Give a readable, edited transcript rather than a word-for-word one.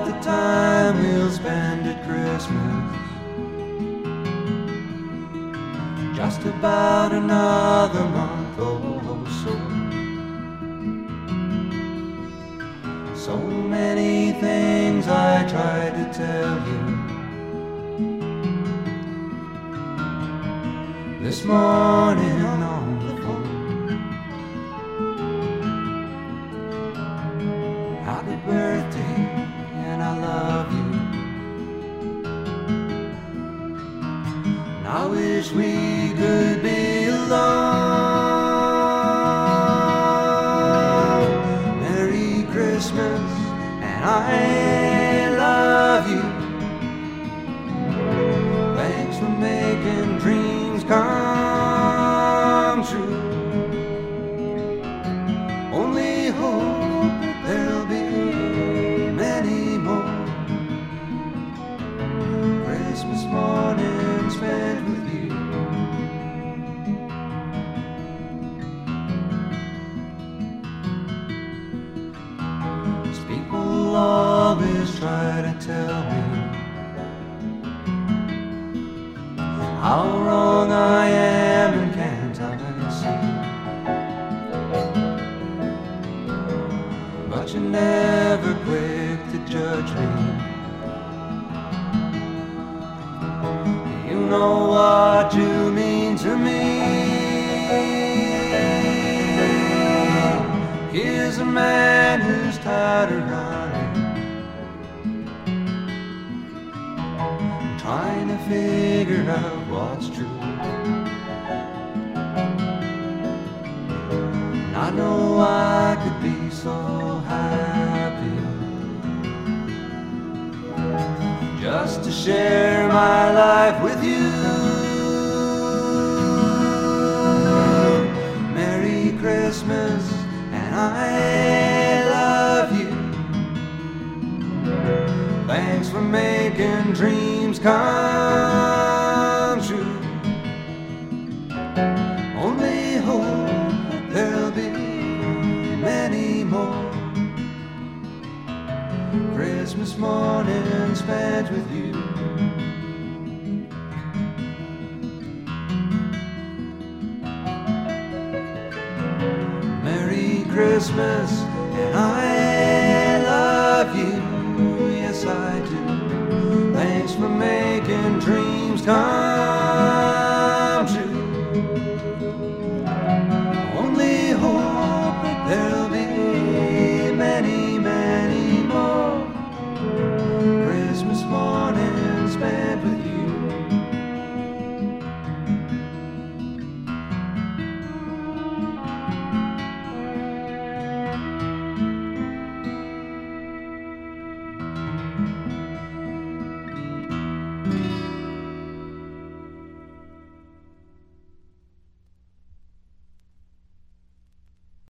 about the time we'll spend at Christmas. Just about another month or so. So many things I tried to tell you. This morning on the phone. Happy birthday, and I love you. And I wish we could be alone. Merry Christmas, and I love you. Thanks for making dreams come true. Only hope that there'll be many more Christmas mornings spent with you. As people always try to tell me how wrong I am, and can't I see? But you're never quick to judge me. You know what you mean to me. Here's a man who's tired of running, trying to figure out what's true. And I know I could be so happy just to share my life with you. Merry Christmas, and I love you. Thanks for making dreams come true. Only hope that there'll be many more Christmas mornings spent with you. Merry Christmas, and I love you. Yes, I do. Thanks for making dreams come